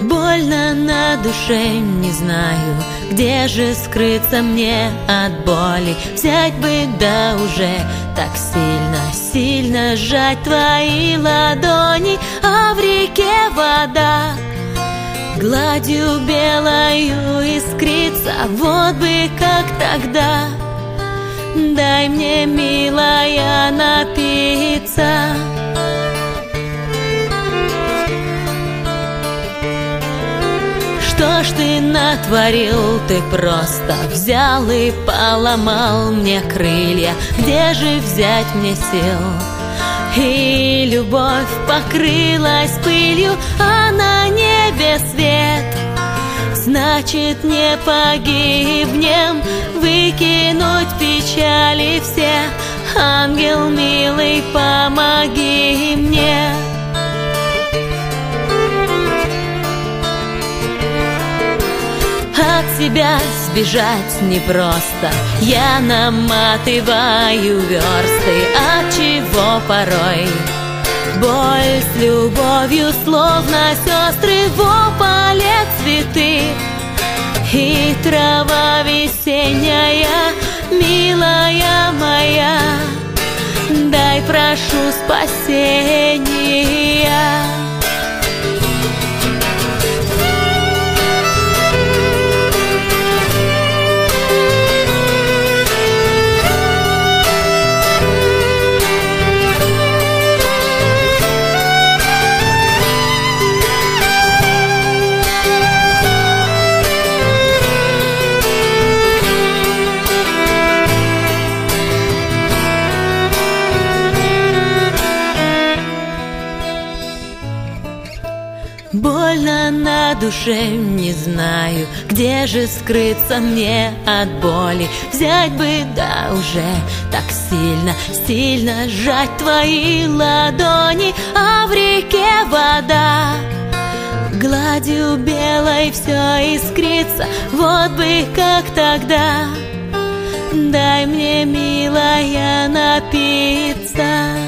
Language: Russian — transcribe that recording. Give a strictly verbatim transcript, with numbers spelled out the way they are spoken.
Больно на душе, не знаю, где же скрыться мне от боли. Взять бы, да уже так сильно, сильно сжать твои ладони, а в реке вода гладью белою искрится. Вот бы как тогда, дай мне, милая, напиться. Что ж ты натворил, ты просто взял и поломал мне крылья. Где же взять мне сил? И любовь покрылась пылью, а на небе свет. Значит, не погибнем, выкинуть печали все. Ангел милый, помоги мне. От себя сбежать непросто, я наматываю версты. Отчего порой боль с любовью, словно сестры, в ополе цветы и трава весенняя, милая моя, дай, прошу, спасения. Больно на душе, не знаю, где же скрыться мне от боли. Взять бы, да уже так сильно, сильно сжать твои ладони, а в реке вода гладью белой все искрится. Вот бы как тогда, дай мне, милая, напиться.